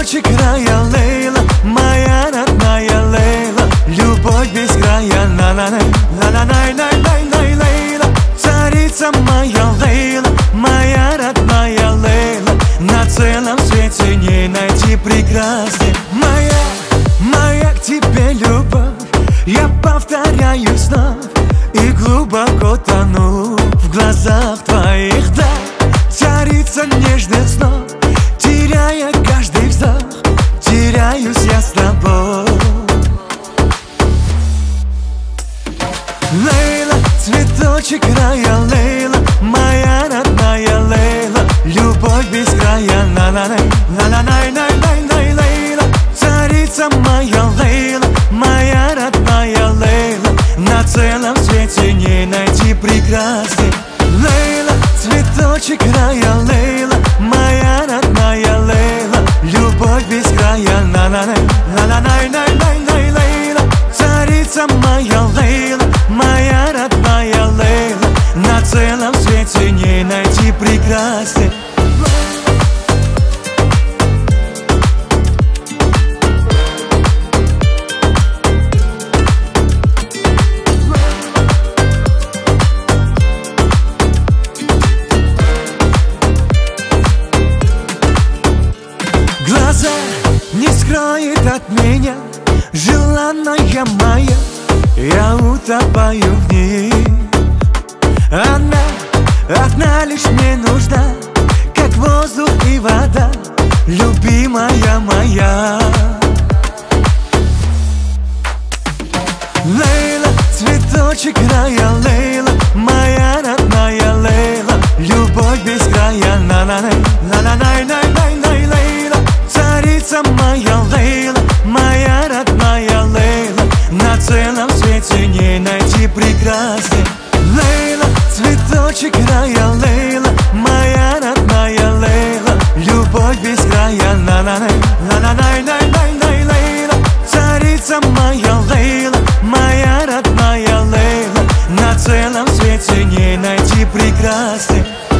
цветочек рая, Лейла, моя родная Лейла. Любовь без края, на-на-най, на-на-най-най-най-най, Лейла. Царица моя Лейла, моя родная Лейла. На целом свете не найти прекрасней. Моя к тебе любовь, я повторяю снова и глубоко тону в глазах твоих, да. Царица нежных снов, теряя каждый вздох, теряюсь я с тобой. Лейла, цветочек рая, Лейла, моя родная Лейла. Любовь без края, на-на-най, на-на-най-най-най-най, Лейла. Царица моя Лейла, моя родная Лейла. На целом свете не найти прекрасней. Лейла, цветочек рая, Лейла, моя родная Лейла. Любовь без края, на-на-най, на-на-най-най-най-най, Лейла. Царица моя Лейла, моя родная Лейла. На целом свете не найти прекрасней. Глаза не скроет от меня желанная моя, я утопаю в ней. Она лишь мне нужна, как воздух и вода, любимая моя. Лейла, цветочек рая, Лейла, моя родная Лейла. Любовь без края, на-на-най, на-на-най-най-най-най, Лейла. Царица моя Лейла, моя родная Лейла. На целом свете не найти прекрасней. Лейла, цветочек рая, Лейла, моя родная Лейла. Любовь без края, на-на-най, на-на-най-най-най-най, Лейла. Царица моя Лейла, моя родная Лейла. На целом свете не найти прекрасней.